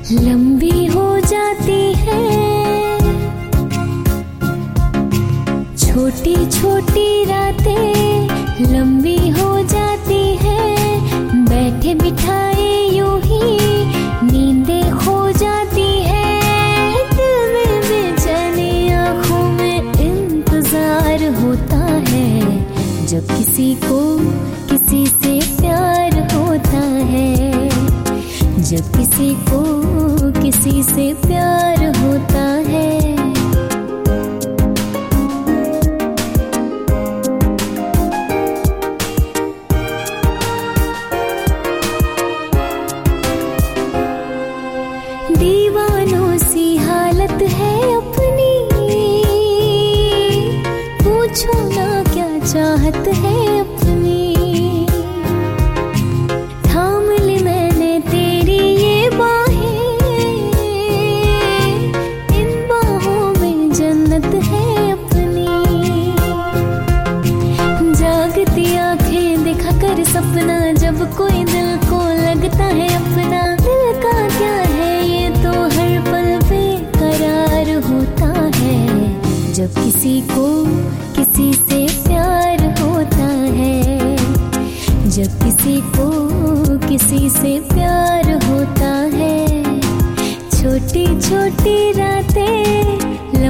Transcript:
लंबी हो जाती है, छोटी छोटी रातें लंबी हो जाती है, बैठे बिठाए यूं ही नींदें खो जाती है, दिल में बेचैनी आँखों में इंतजार होता है, जब किसी को किसी से प्यार होता है, जब किसी को किसी से प्यार होता है। दीवानों सी हालत है अपनी, पूछो ना क्या चाहत है अपनी, थाम ली मैंने तेरी ये बाहें, इन बाहों में जन्नत है अपनी, जागती आंखें दिखा कर सपना, जब कोई दिल को लगता है अपना, दिल का क्या है ये तो हर पल बेकरार होता है, जब किसी को किसी से प्यार होता है, जब किसी को किसी से प्यार होता है, छोटी छोटी रातें